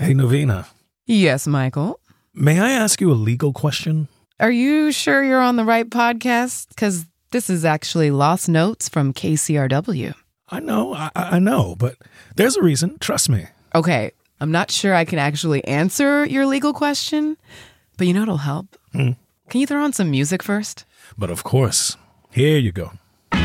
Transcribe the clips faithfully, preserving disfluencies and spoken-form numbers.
Hey, Novena. Yes, Michael. May I ask you a legal question? Are you sure you're on the right podcast? Because this is actually Lost Notes from K C R W. I know, I, I know, but there's a reason. Trust me. Okay, I'm not sure I can actually answer your legal question, but you know what'll help? Hmm. Can you throw on some music first? But of course. Here you go.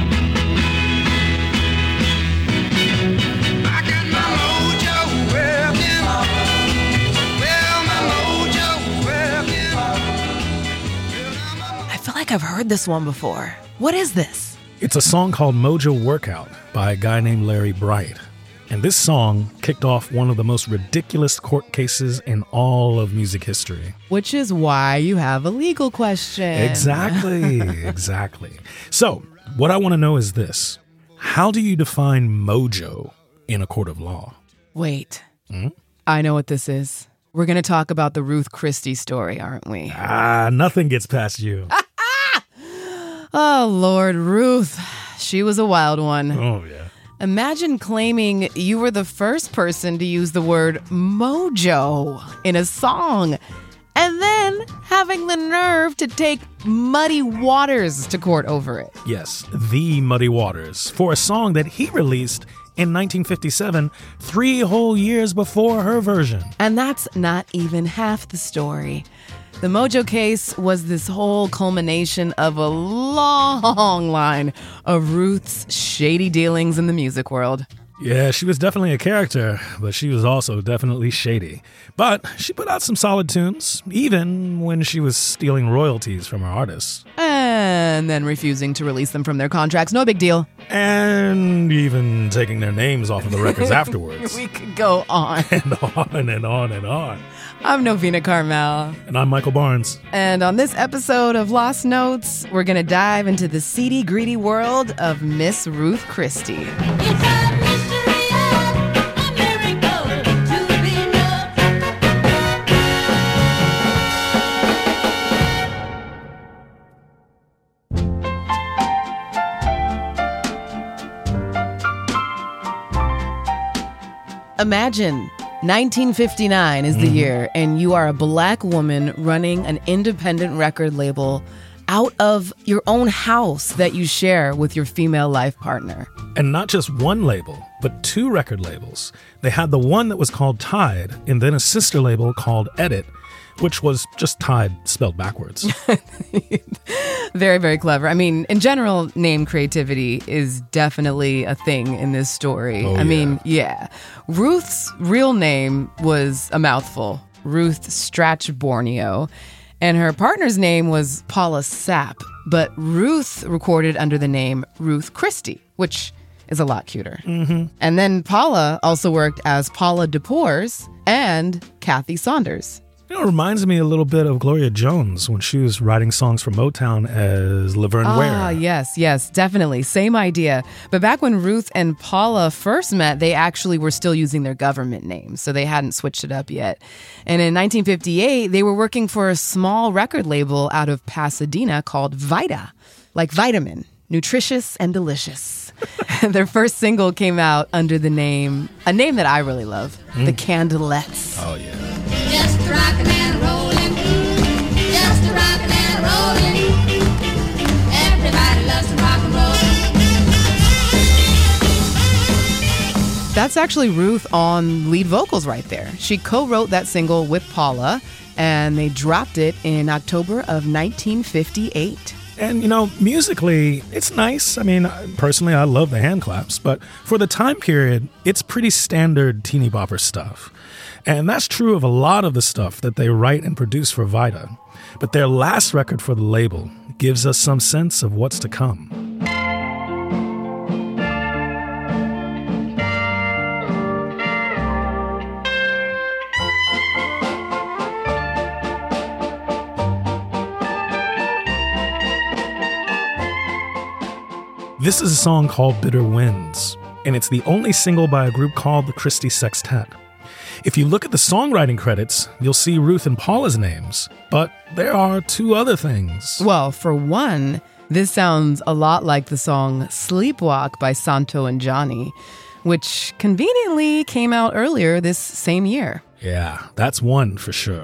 I feel like I've heard this one before. What is this? It's a song called Mojo Workout by a guy named Larry Bright. And this song kicked off one of the most ridiculous court cases in all of music history. Which is why you have a legal question. Exactly, exactly. So, what I want to know is this. How do you define mojo in a court of law? Wait, Hmm? I know what this is. We're going to talk about the Ruth Christie story, aren't we? Ah, nothing gets past you. Oh, Lord, Ruth. She was a wild one. Oh, yeah. Imagine claiming you were the first person to use the word mojo in a song, and then having the nerve to take Muddy Waters to court over it. Yes, The Muddy Waters, for a song that he released in nineteen fifty-seven, three whole years before her version. And that's not even half the story. The Mojo case was this whole culmination of a long line of Ruth's shady dealings in the music world. Yeah, she was definitely a character, but she was also definitely shady. But she put out some solid tunes, even when she was stealing royalties from her artists. And then refusing to release them from their contracts. No big deal. And even taking their names off of the records afterwards. We could go on. And on and on and on. I'm Novena Carmel. And I'm Michael Barnes. And on this episode of Lost Notes, we're going to dive into the seedy, greedy world of Miss Ruth Christie. It's a mystery of a miracle to be Imagine nineteen fifty-nine is the Mhm. year, and you are a black woman running an independent record label out of your own house that you share with your female life partner. And not just one label, but two record labels. They had the one that was called Tide, and then a sister label called Edit, which was just Tide spelled backwards. Very, very clever. I mean, in general, name creativity is definitely a thing in this story. Oh, I yeah. mean, yeah. Ruth's real name was a mouthful, Ruth Strach Borneo, and her partner's name was Paula Sapp, but Ruth recorded under the name Ruth Christie, which is a lot cuter. Mm-hmm. And then Paula also worked as Paula DePores and Kathy Saunders. You know, it reminds me a little bit of Gloria Jones when she was writing songs for Motown as Laverne Ah, Ware. yes, yes, definitely. Same idea. But back when Ruth and Paula first met, they actually were still using their government names, so they hadn't switched it up yet. And in nineteen fifty-eight, they were working for a small record label out of Pasadena called Vita, like vitamin, nutritious and delicious. Their first single came out under the name, a name that I really love, The Candlettes. Oh, yeah. just rockin' and rollin', just rockin' and rollin'. Everybody loves to rock and roll. That's actually Ruth on lead vocals right there. She co-wrote that single with Paula, and they dropped it in October of nineteen fifty-eight. And, you know, musically, it's nice. I mean, personally, I love the hand claps, but for the time period, it's pretty standard teeny bopper stuff. And that's true of a lot of the stuff that they write and produce for Vita. But their last record for the label gives us some sense of what's to come. This is a song called Bitter Winds, and it's the only single by a group called the Christie Sextet. If you look at the songwriting credits, you'll see Ruth and Paula's names, but there are two other things. Well, for one, this sounds a lot like the song Sleepwalk by Santo and Johnny, which conveniently came out earlier this same year. Yeah, that's one for sure.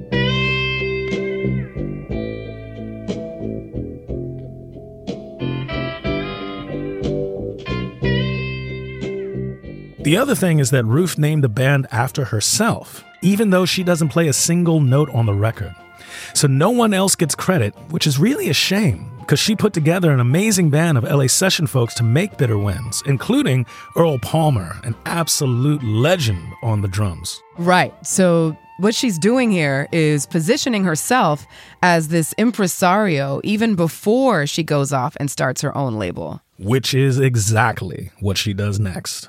The other thing is that Ruth named the band after herself, even though she doesn't play a single note on the record. So no one else gets credit, which is really a shame, because she put together an amazing band of L A session folks to make Bitter Winds, including Earl Palmer, an absolute legend on the drums. Right. So what she's doing here is positioning herself as this impresario even before she goes off and starts her own label. Which is exactly what she does next.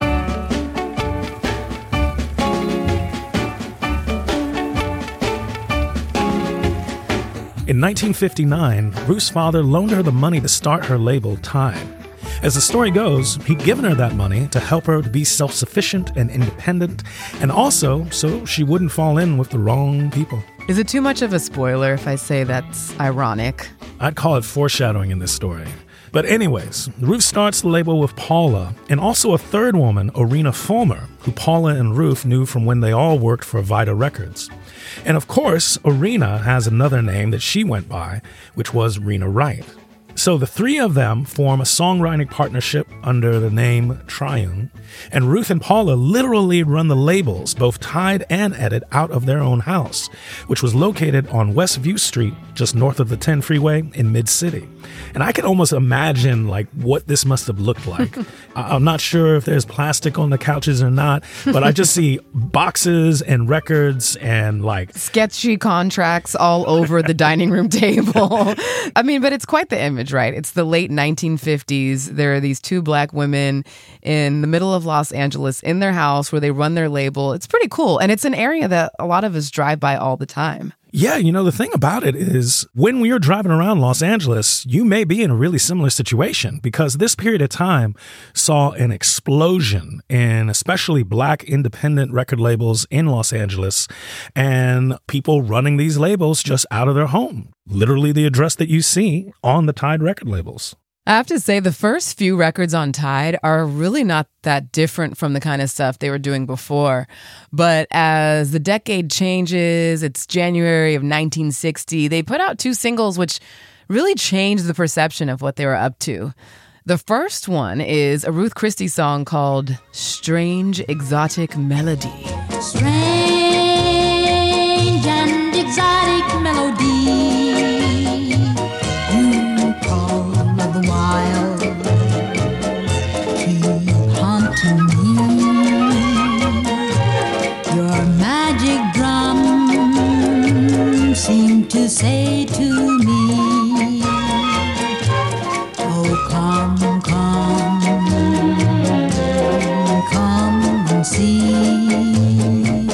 In nineteen fifty-nine, Ruth's father loaned her the money to start her label, Tide. As the story goes, he'd given her that money to help her to be self-sufficient and independent, and also so she wouldn't fall in with the wrong people. Is it too much of a spoiler if I say that's ironic? I'd call it foreshadowing in this story. But anyways, Ruth starts the label with Paula, and also a third woman, Orina Fulmer, who Paula and Ruth knew from when they all worked for Vita Records. And of course, Orina has another name that she went by, which was Rena Wright. So the three of them form a songwriting partnership under the name Triune, and Ruth and Paula literally run the labels, both Tide and Edit, out of their own house, which was located on Westview Street, just north of the ten freeway in Mid-City. And I can almost imagine like what this must have looked like. I'm not sure if there's plastic on the couches or not, but I just see boxes and records and like sketchy contracts all over the dining room table. I mean, but it's quite the image, right? It's the late nineteen fifties. There are these two black women in the middle of Los Angeles in their house where they run their label. It's pretty cool. And it's an area that a lot of us drive by all the time. Yeah, you know, the thing about it is when we are driving around Los Angeles, you may be in a really similar situation because this period of time saw an explosion in especially black independent record labels in Los Angeles and people running these labels just out of their home. Literally the address that you see on the Tide record labels. I have to say the first few records on Tide are really not that different from the kind of stuff they were doing before. But as the decade changes, it's January of nineteen sixty, they put out two singles which really changed the perception of what they were up to. The first one is a Ruth Christie song called Strange Exotic Melody. Strange and exotic melody. Wild, keep haunting me. Your magic drum seemed to say to me, oh, come, come, come and see.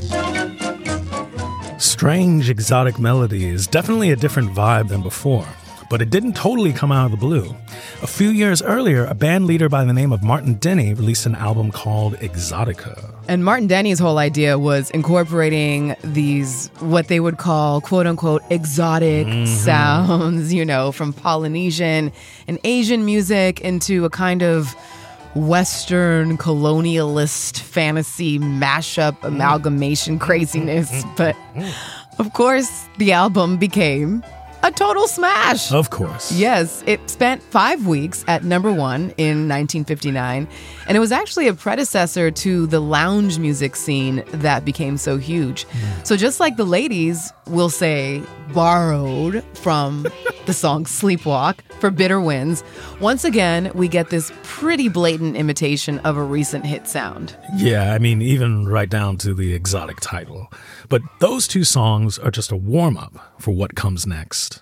Strange Exotic Melody is definitely a different vibe than before. But it didn't totally come out of the blue. A few years earlier, a band leader by the name of Martin Denny released an album called Exotica. And Martin Denny's whole idea was incorporating these, what they would call, quote unquote, exotic mm-hmm. sounds, you know, from Polynesian and Asian music into a kind of Western colonialist fantasy mashup amalgamation craziness. But of course, the album became a total smash. Of course. Yes, it spent five weeks at number one in nineteen fifty-nine, and it was actually a predecessor to the lounge music scene that became so huge. Mm. So just like the ladies will say, borrowed from the song Sleepwalk for Bitter Winds, once again, we get this pretty blatant imitation of a recent hit sound. Yeah, I mean, even right down to the exotic title. But those two songs are just a warm-up for what comes next.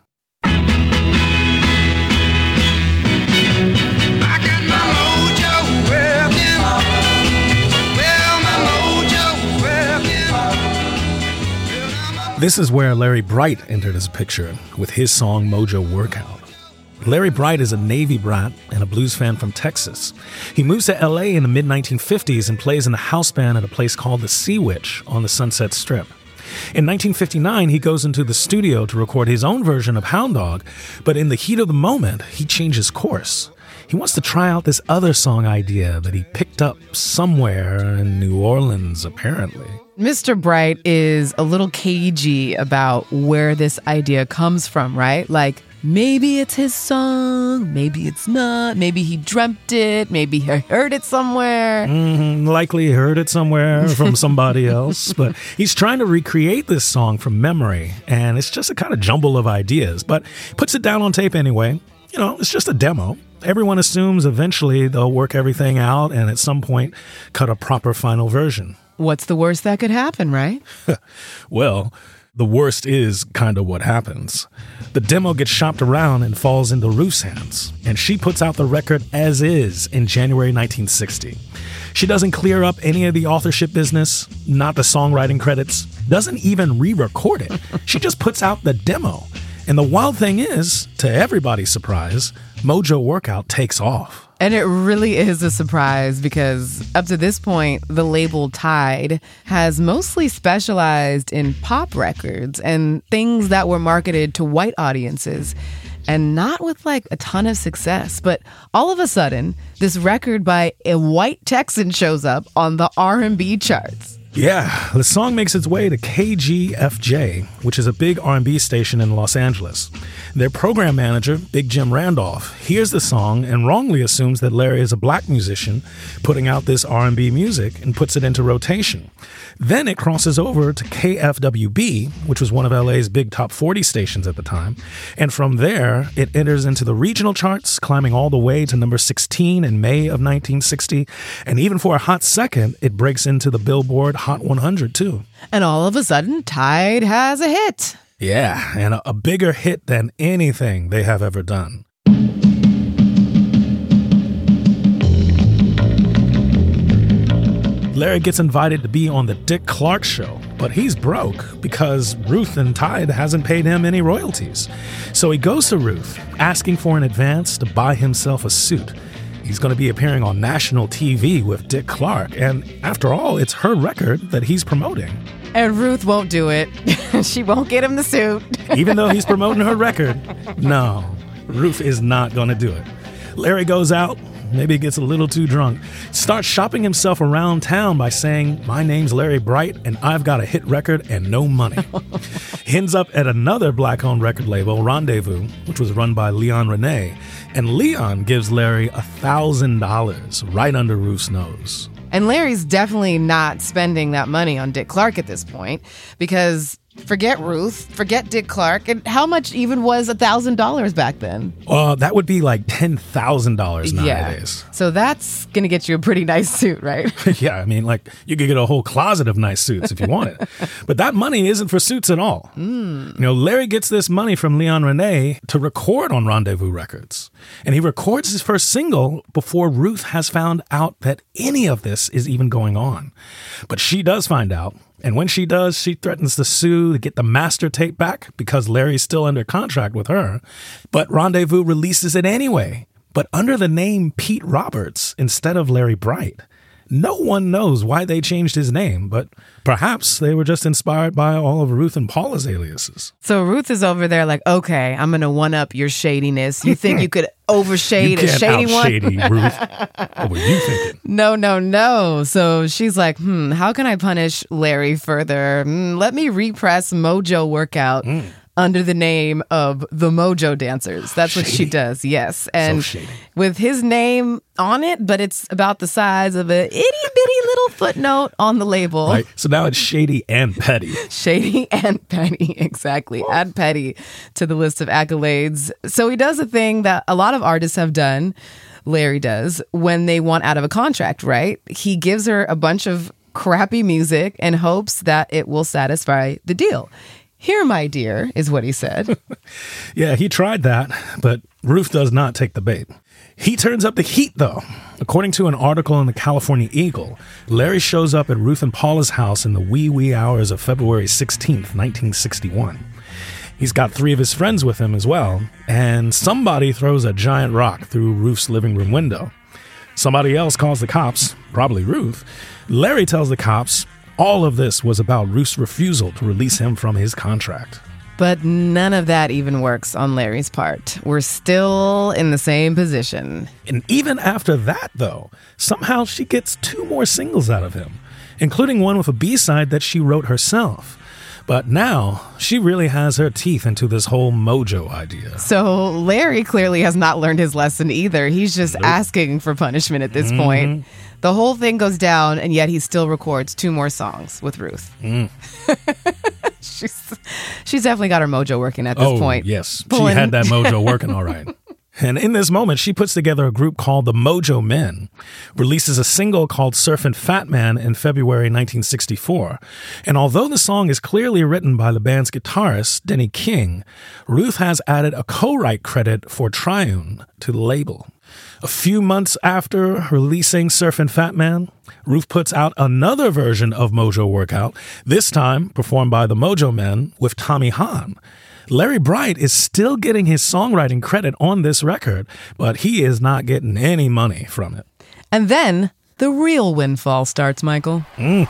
This is where Larry Bright entered his picture with his song Mojo Workout. Larry Bright is a Navy brat and a blues fan from Texas. He moves to L A in the mid nineteen fifties and plays in the house band at a place called the Sea Witch on the Sunset Strip. In nineteen fifty-nine, he goes into the studio to record his own version of Hound Dog, but in the heat of the moment, he changes course. He wants to try out this other song idea that he picked locked up somewhere in New Orleans, apparently. Mister Bright is a little cagey about where this idea comes from, right? Like, maybe it's his song, maybe it's not, maybe he dreamt it, maybe he heard it somewhere. Mm-hmm, likely heard it somewhere from somebody else, but he's trying to recreate this song from memory, and it's just a kind of jumble of ideas, but puts it down on tape anyway. You know, it's just a demo. Everyone assumes eventually they'll work everything out and at some point cut a proper final version. What's the worst that could happen, right? Well, the worst is kind of what happens. The demo gets shopped around and falls into Ruth's hands, and she puts out the record as is in January nineteen sixty. She doesn't clear up any of the authorship business, not the songwriting credits, doesn't even re-record it. She just puts out the demo. And the wild thing is, to everybody's surprise, Mojo Workout takes off. And it really is a surprise because up to this point, the label Tide has mostly specialized in pop records and things that were marketed to white audiences and not with like a ton of success. But all of a sudden, this record by a white Texan shows up on the R and B charts. Yeah, the song makes its way to K G F J, which is a big R and B station in Los Angeles. Their program manager, Big Jim Randolph, hears the song and wrongly assumes that Larry is a black musician putting out this R and B music and puts it into rotation. Then it crosses over to K F W B, which was one of L A's big top forty stations at the time. And from there, it enters into the regional charts, climbing all the way to number sixteen in May of nineteen sixty. And even for a hot second, it breaks into the Billboard Hot one hundred, too. And all of a sudden, Tide has a hit. Yeah, and a, a bigger hit than anything they have ever done. Larry gets invited to be on the Dick Clark Show, but he's broke because Ruth and Tide hasn't paid him any royalties. So he goes to Ruth, asking for an advance to buy himself a suit. He's going to be appearing on national T V with Dick Clark, and after all, it's her record that he's promoting. And Ruth won't do it. She won't get him the suit. Even though he's promoting her record, no, Ruth is not going to do it. Larry goes out, maybe gets a little too drunk, starts shopping himself around town by saying, "My name's Larry Bright, and I've got a hit record and no money." He ends up at another black-owned record label, Rendezvous, which was run by Leon Rene, and Leon gives Larry one thousand dollars right under Ruth's nose. And Larry's definitely not spending that money on Dick Clark at this point because forget Ruth, forget Dick Clark. And how much even was one thousand dollars back then? Uh, that would be like ten thousand dollars nowadays. Yeah. So that's going to get you a pretty nice suit, right? Yeah, I mean, like, you could get a whole closet of nice suits if you want it. But that money isn't for suits at all. Mm. You know, Larry gets this money from Leon Rene to record on Rendezvous Records. And he records his first single before Ruth has found out that any of this is even going on. But she does find out. And when she does, she threatens to sue to get the master tape back because Larry's still under contract with her. But Rendezvous releases it anyway, but under the name Pete Roberts instead of Larry Bright. No one knows why they changed his name, but perhaps they were just inspired by all of Ruth and Paula's aliases. So Ruth is over there like, okay, I'm going to one-up your shadiness. You think you could overshade you a shady one? shady, Ruth. What were you thinking? No, no, no. So she's like, hmm, how can I punish Larry further? Mm, let me repress Mojo Workout. Mm. Under the name of the Mojo Dancers. That's shady. What she does, yes. And so with his name on it, but it's about the size of an itty-bitty little footnote on the label. Right. So now it's shady and petty. Shady and petty, exactly. Add petty to the list of accolades. So he does a thing that a lot of artists have done, Larry does, when they want out of a contract, right? He gives her a bunch of crappy music and hopes that it will satisfy the deal. "Here, my dear," is what he said. Yeah, he tried that, but Ruth does not take the bait. He turns up the heat, though. According to an article in the California Eagle, Larry shows up at Ruth and Paula's house in the wee, wee hours of February sixteenth, nineteen sixty-one. He's got three of his friends with him as well, and somebody throws a giant rock through Ruth's living room window. Somebody else calls the cops, probably Ruth. Larry tells the cops all of this was about Ruth's refusal to release him from his contract. But none of that even works on Larry's part. We're still in the same position. And even after that, though, somehow she gets two more singles out of him, including one with a B-side that she wrote herself. But now, she really has her teeth into this whole mojo idea. So Larry clearly has not learned his lesson either. He's just nope. asking for punishment at this mm-hmm. point. The whole thing goes down, and yet he still records two more songs with Ruth. Mm. she's, she's definitely got her mojo working at this oh, point. yes. Pulling. She had that mojo working all right. And in this moment, she puts together a group called the Mojo Men, releases a single called Surfin' Fat Man in February nineteen sixty-four. And although the song is clearly written by the band's guitarist, Denny King, Ruth has added a co-write credit for Triune to the label. A few months after releasing Surfin' Fat Man, Ruth puts out another version of Mojo Workout, this time performed by the Mojo Men with Tommy Hahn. Larry Bright is still getting his songwriting credit on this record, but he is not getting any money from it. And then the real windfall starts, Michael. Mm.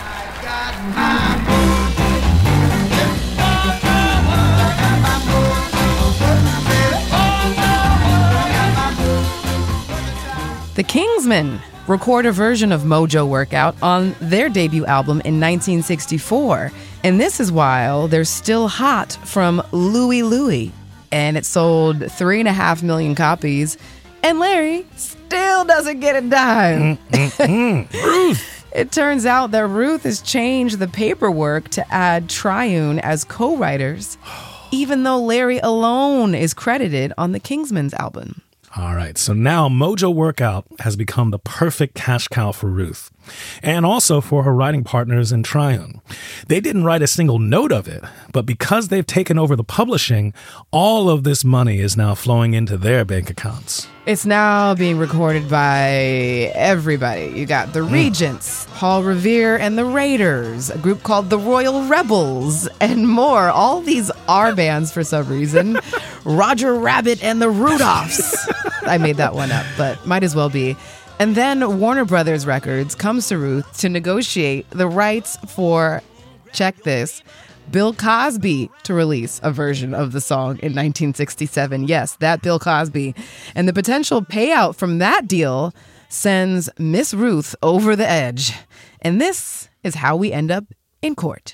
The Kingsmen record a version of Mojo Workout on their debut album in nineteen sixty-four. And this is while they're still hot from Louie Louie. And it sold three and a half million copies. And Larry still doesn't get a dime. Mm-hmm. Ruth! It turns out that Ruth has changed the paperwork to add Triune as co-writers, even though Larry alone is credited on the Kingsmen's album. All right, so now Mojo Workout has become the perfect cash cow for Ruth, and also for her writing partners in Triune. They didn't write a single note of it, but because they've taken over the publishing, all of this money is now flowing into their bank accounts. It's now being recorded by everybody. You got the Regents, mm. Paul Revere and the Raiders, a group called the Royal Rebels, and more. All these are bands for some reason. Roger Rabbit and the Rudolphs. I made that one up, but might as well be. And then Warner Brothers Records comes to Ruth to negotiate the rights for, check this, Bill Cosby to release a version of the song in nineteen sixty-seven. Yes, that Bill Cosby. And the potential payout from that deal sends Miss Ruth over the edge. And this is how we end up in court.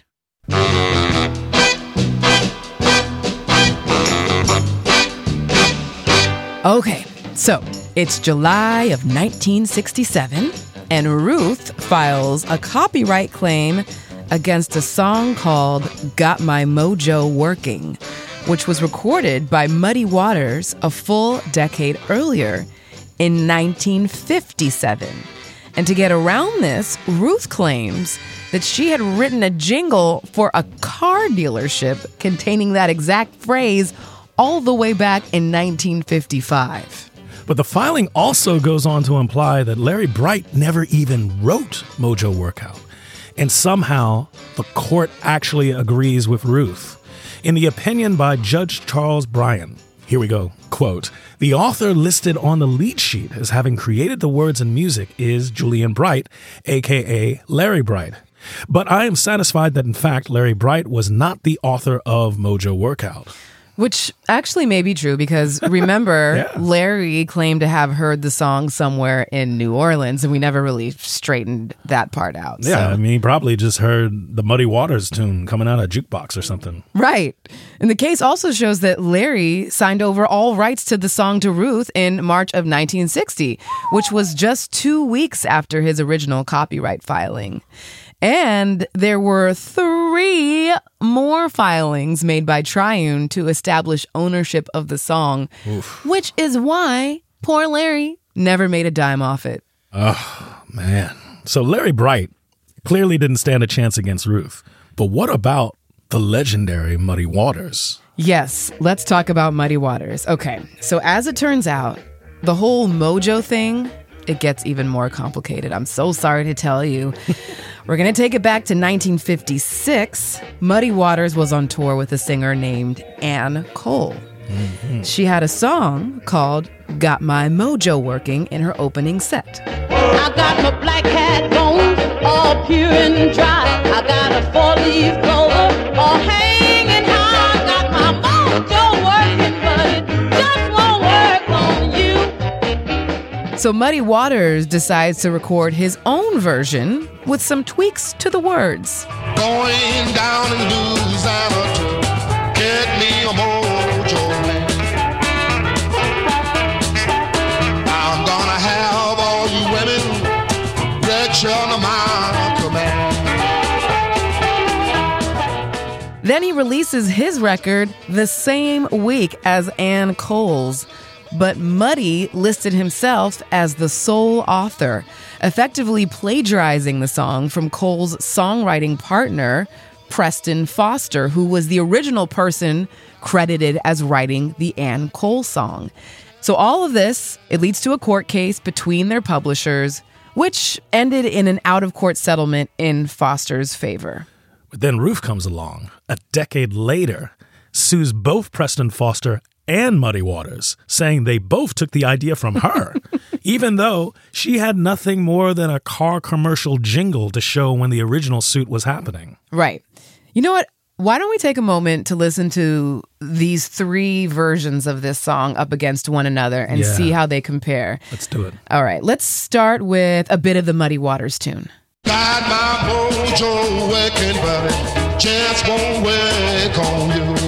Okay, so it's July of nineteen sixty-seven, and Ruth files a copyright claim against a song called Got My Mojo Working, which was recorded by Muddy Waters a full decade earlier in nineteen fifty-seven. And to get around this, Ruth claims that she had written a jingle for a car dealership containing that exact phrase all the way back in nineteen fifty-five. But the filing also goes on to imply that Larry Bright never even wrote Mojo Workout. And somehow, the court actually agrees with Ruth. In the opinion by Judge Charles Bryan, here we go, quote, "The author listed on the lead sheet as having created the words and music is Julian Bright, a k a. Larry Bright. But I am satisfied that, in fact, Larry Bright was not the author of Mojo Workout." Which actually may be true because remember, yeah. Larry claimed to have heard the song somewhere in New Orleans, and we never really straightened that part out. Yeah, so. I mean, he probably just heard the Muddy Waters tune coming out of a jukebox or something. Right. And the case also shows that Larry signed over all rights to the song to Ruth in March of nineteen sixty, which was just two weeks after his original copyright filing. And there were three more filings made by Triune to establish ownership of the song, Oof. Which is why poor Larry never made a dime off it. Oh, man. So Larry Bright clearly didn't stand a chance against Ruth. But what about the legendary Muddy Waters? Yes, let's talk about Muddy Waters. Okay, so as it turns out, the whole Mojo thing, it gets even more complicated. I'm so sorry to tell you. We're going to take it back to nineteen fifty-six. Muddy Waters was on tour with a singer named Ann Cole. Mm-hmm. She had a song called Got My Mojo Working in her opening set. I got my black cat bones all pure and dry. I got a four-leaf clover all hanging high. So Muddy Waters decides to record his own version with some tweaks to the words. Going down in Louisiana to get me a mojo man. I'm gonna have all you women lecture on my command. Then he releases his record the same week as Ann Cole's, but Muddy listed himself as the sole author, effectively plagiarizing the song from Cole's songwriting partner, Preston Foster, who was the original person credited as writing the Ann Cole song. So all of this, it leads to a court case between their publishers, which ended in an out-of-court settlement in Foster's favor. But then Ruth comes along, a decade later, sues both Preston Foster and Muddy Waters, saying they both took the idea from her, even though she had nothing more than a car commercial jingle to show when the original suit was happening. Right. You know what? Why don't we take a moment to listen to these three versions of this song up against one another and Yeah. see how they compare? Let's do it. All right, let's start with a bit of the Muddy Waters tune. Got my mojo working, but it just won't work on you.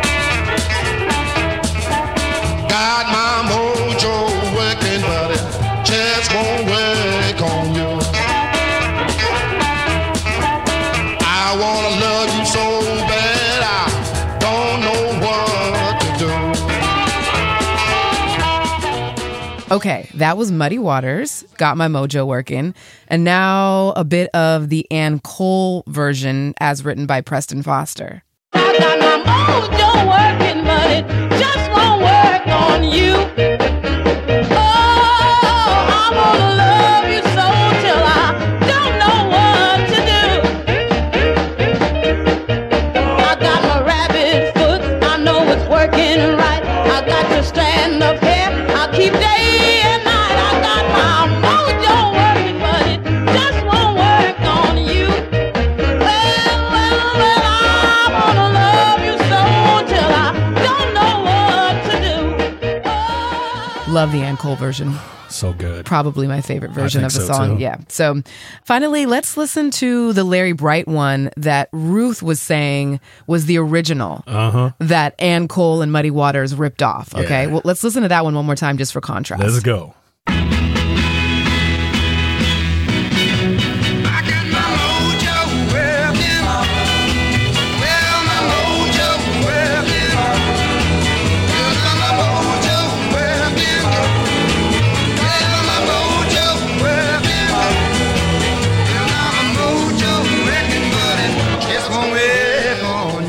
Got my mojo working, but it just won't work on you. I wanna love you so bad, I don't know what to do. Okay, that was Muddy Waters, Got My Mojo Working, and now a bit of the Ann Cole version as written by Preston Foster. I got my mojo working, but it just won't work on you. Oh, I'm gonna love you so till I don't know what to do. I got my rabbit foot, I know it's working right. I got to stand up here, I'll keep day and night. I got my mojo working, but it just won't work on you. Well, well, well, I'm gonna love you so till I don't know what to do. Oh. Love the Ann Cole version. So good. Probably my favorite version I of think the so, song. too. Yeah. So finally, let's listen to the Larry Bright one that Ruth was saying was the original Uh-huh. that Ann Cole and Muddy Waters ripped off. Okay. Yeah. Well, let's listen to that one one more time just for contrast. Let's go. I got my mojo working. Well, my mojo working. Well, my mojo working. Well, my mojo working. Well, my mojo working, but it just won't work on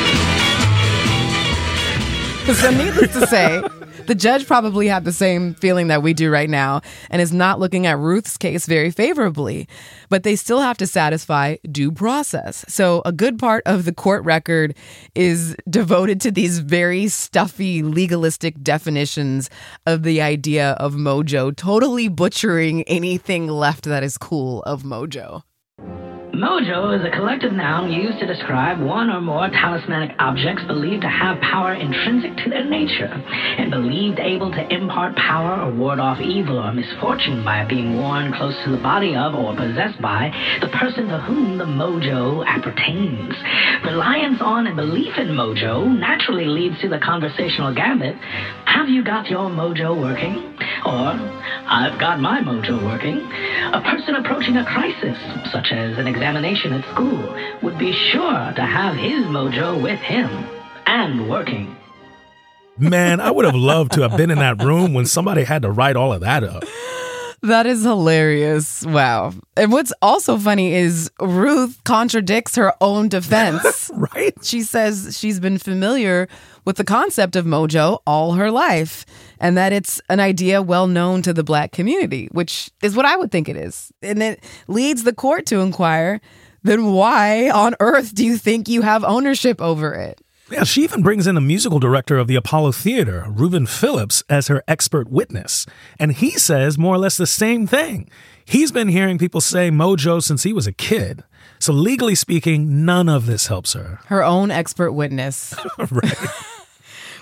you. So needless to say, the judge probably had the same feeling that we do right now and is not looking at Ruth's case very favorably. But they still have to satisfy due process. So a good part of the court record is devoted to these very stuffy, legalistic definitions of the idea of mojo, totally butchering anything left that is cool of mojo. Mojo is a collective noun used to describe one or more talismanic objects believed to have power intrinsic to their nature and believed able to impart power or ward off evil or misfortune by being worn close to the body of or possessed by the person to whom the mojo appertains. Reliance on and belief in mojo naturally leads to the conversational gambit, have you got your mojo working? Or, I've got my mojo working. A person approaching a crisis, such as an examination at school, would be sure to have his mojo with him and working. Man, I would have loved to have been in that room when somebody had to write all of that up. That is hilarious. Wow. And what's also funny is Ruth contradicts her own defense. Right? She says she's been familiar with the concept of mojo all her life and that it's an idea well known to the Black community, which is what I would think it is. And it leads the court to inquire, then why on earth do you think you have ownership over it? Yeah, she even brings in the musical director of the Apollo Theater, Reuben Phillips, as her expert witness. And he says more or less the same thing. He's been hearing people say mojo since he was a kid. So legally speaking, none of this helps her. Her own expert witness. Right.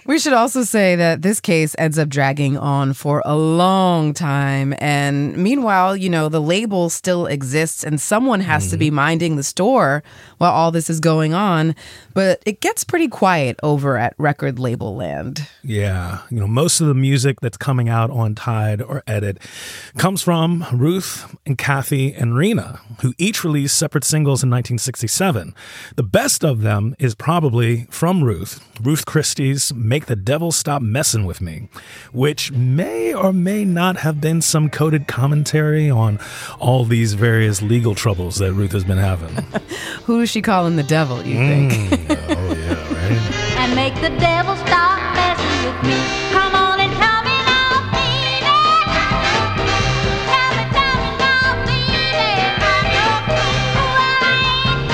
We should also say that this case ends up dragging on for a long time. And meanwhile, you know, the label still exists and someone has mm-hmm. to be minding the store while all this is going on. But it gets pretty quiet over at record label land. Yeah. You know, most of the music that's coming out on Tide or Edit comes from Ruth and Kathy and Rena, who each released separate singles in nineteen sixty-seven. The best of them is probably from Ruth, Ruth Christie's Make the Devil Stop Messin' With Me, which may or may not have been some coded commentary on all these various legal troubles that Ruth has been having. Who is she calling the devil, you Mm, think? oh, yeah, right? And make the devil stop messing with me. Come on and tell me now, baby. Tell me, tell me now, baby. I know well, I ain't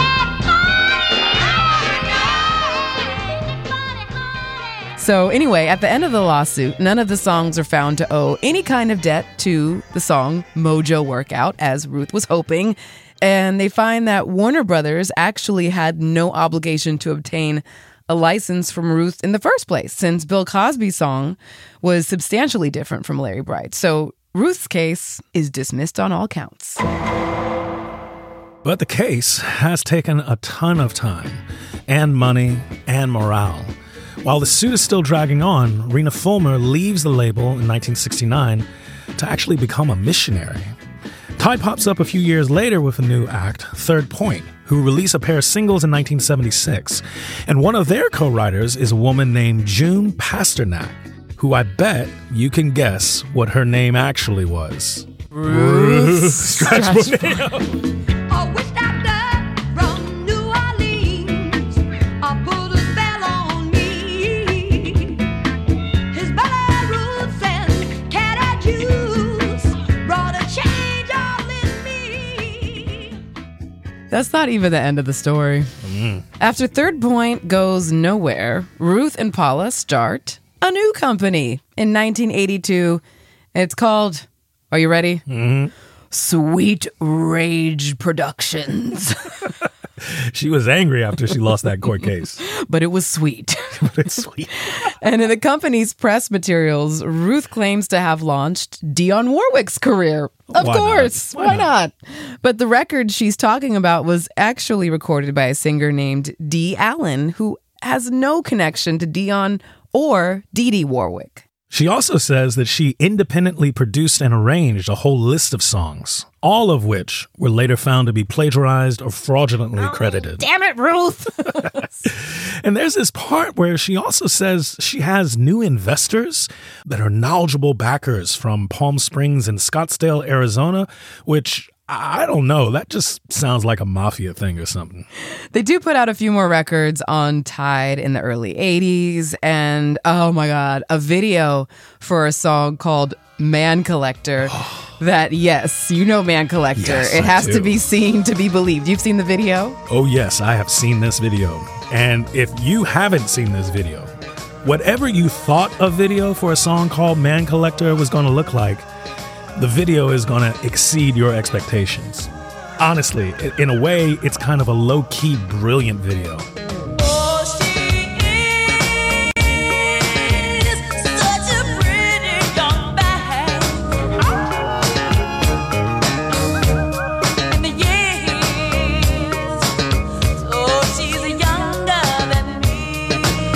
that funny. So anyway, at the end of the lawsuit, none of the songs are found to owe any kind of debt to the song Mojo Workout, as Ruth was hoping. And they find that Warner Brothers actually had no obligation to obtain a license from Ruth in the first place, since Bill Cosby's song was substantially different from Larry Bright. So Ruth's case is dismissed on all counts. But the case has taken a ton of time and money and morale. While the suit is still dragging on, Rena Fulmer leaves the label in nineteen sixty-nine to actually become a missionary. Tide pops up a few years later with a new act, Third Point, who release a pair of singles in nineteen seventy-six. And one of their co-writers is a woman named June Pasternak, who I bet you can guess what her name actually was. Ruth Strachboneo. A witch doctor from New Orleans, uh, put a spell on me. His belly roots and cat juice brought a change all in me. That's not even the end of the story. Mm. After Third Point goes nowhere, Ruth and Paula start a new company in nineteen eighty-two. It's called, are you ready? Mm-hmm. Sweet Rage Productions. She was angry after she lost that court case. But it was sweet. But it's sweet. And in the company's press materials, Ruth claims to have launched Dionne Warwick's career. Of Why course. not? Why, Why not? not? But the record she's talking about was actually recorded by a singer named Dee Allen, who has no connection to Dionne or Dee Dee Warwick. She also says that she independently produced and arranged a whole list of songs, all of which were later found to be plagiarized or fraudulently credited. Damn it, Ruth! And there's this part where she also says she has new investors that are knowledgeable backers from Palm Springs and Scottsdale, Arizona, which I don't know. That just sounds like a mafia thing or something. They do put out a few more records on Tide in the early eighties. And, oh my God, a video for a song called Man Collector. That, yes, you know Man Collector. Yes, it I has do. to be seen to be believed. You've seen the video? Oh, yes, I have seen this video. And if you haven't seen this video, whatever you thought a video for a song called Man Collector was going to look like, the video is going to exceed your expectations. Honestly, in a way, it's kind of a low-key, brilliant video. Oh, she is such a pretty young bag. In the years, oh, she's younger than me.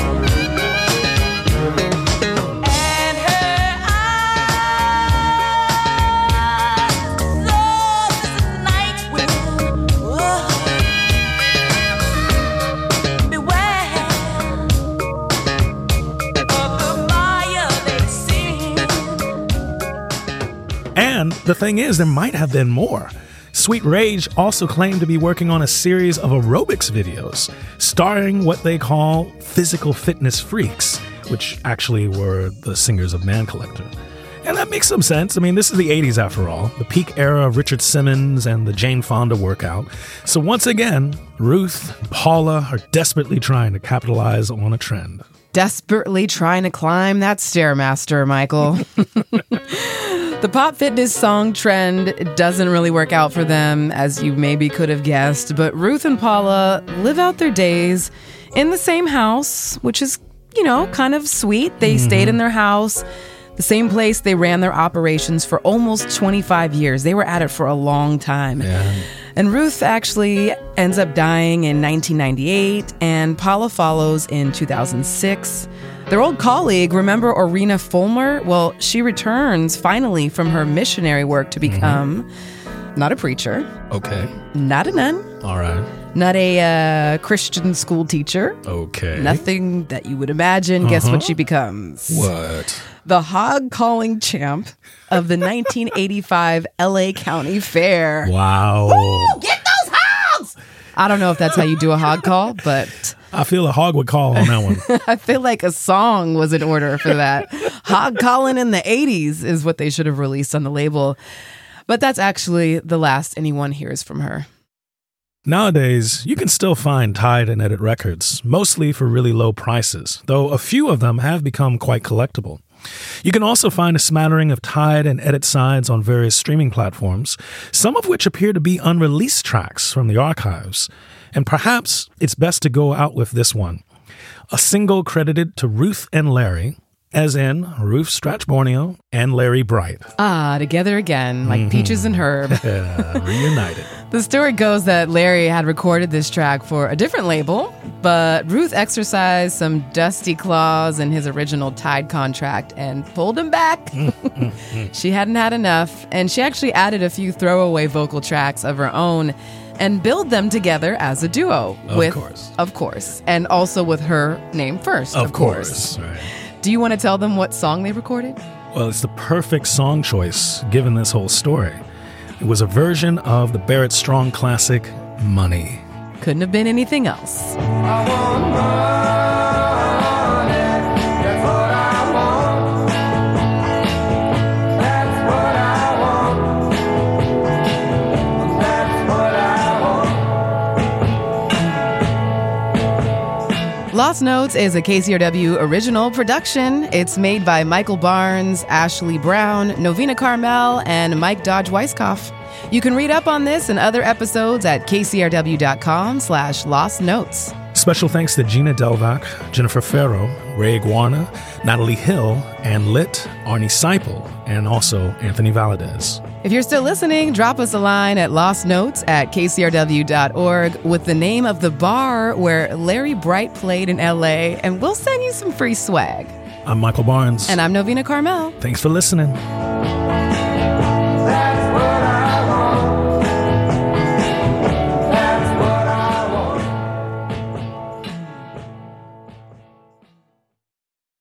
And her eyes, soft as a night wind. Whoa. Beware of the fire they sing. And the thing is, there might have been more. Sweet Rage also claimed to be working on a series of aerobics videos, starring what they call physical fitness freaks, which actually were the singers of Man Collector. And that makes some sense. I mean, this is the eighties after all, the peak era of Richard Simmons and the Jane Fonda workout. So once again, Ruth and Paula are desperately trying to capitalize on a trend. Desperately trying to climb that Stairmaster, Michael. The pop fitness song trend doesn't really work out for them, as you maybe could have guessed, but Ruth and Paula live out their days in the same house, which is you know, kind of sweet. They mm-hmm. stayed in their house, the same place they ran their operations for almost twenty-five years. They were at it for a long time. Yeah. And Ruth actually ends up dying in nineteen ninety-eight, and Paula follows in two thousand six. Their old colleague, remember Orina Fulmer? Well, she returns finally from her missionary work to become mm-hmm. not a preacher. Okay. Not a nun. All right. Not a uh, Christian school teacher. Okay. Nothing that you would imagine. Uh-huh. Guess what she becomes? What? The hog calling champ of the nineteen eighty-five L A County Fair. Wow. Woo, get those hogs! I don't know if that's how you do a hog call, but I feel a hog would call on that one. I feel like a song was in order for that. Hog calling in the eighties is what they should have released on the label. But that's actually the last anyone hears from her. Nowadays, you can still find tied and edit records, mostly for really low prices, though a few of them have become quite collectible. You can also find a smattering of tied and edit sides on various streaming platforms, some of which appear to be unreleased tracks from the archives. And perhaps it's best to go out with this one, a single credited to Ruth and Larry, as in Ruth Strach-Borneo and Larry Bright. Ah, together again, like mm-hmm. Peaches and Herb. Yeah, reunited. The story goes that Larry had recorded this track for a different label, but Ruth exercised some dusty clause in his original Tide contract and pulled him back. She hadn't had enough, and she actually added a few throwaway vocal tracks of her own and billed them together as a duo. Of with, course. Of course. And also with her name first, of, of course. course. Right. Do you want to tell them what song they recorded? Well, it's the perfect song choice given this whole story. It was a version of the Barrett Strong classic, Money. Couldn't have been anything else. I want money, that's what I want. That's what I want. That's what I want. Lost Notes is a K C R W original production. It's made by Michael Barnes, Ashley Brown, Novena Carmel, and Mike Dodge Weisskopf. You can read up on this and other episodes at kcrw.com slash lost notes. Special thanks to Gina Delvac, Jennifer Farrow, Ray Iguana, Natalie Hill, Ann Litt, Arnie Seipel, and also Anthony Valadez. If you're still listening, drop us a line at lost notes at k c r w dot org with the name of the bar where Larry Bright played in L A, and we'll send you some free swag. I'm Michael Barnes. And I'm Novena Carmel. Thanks for listening. That's what I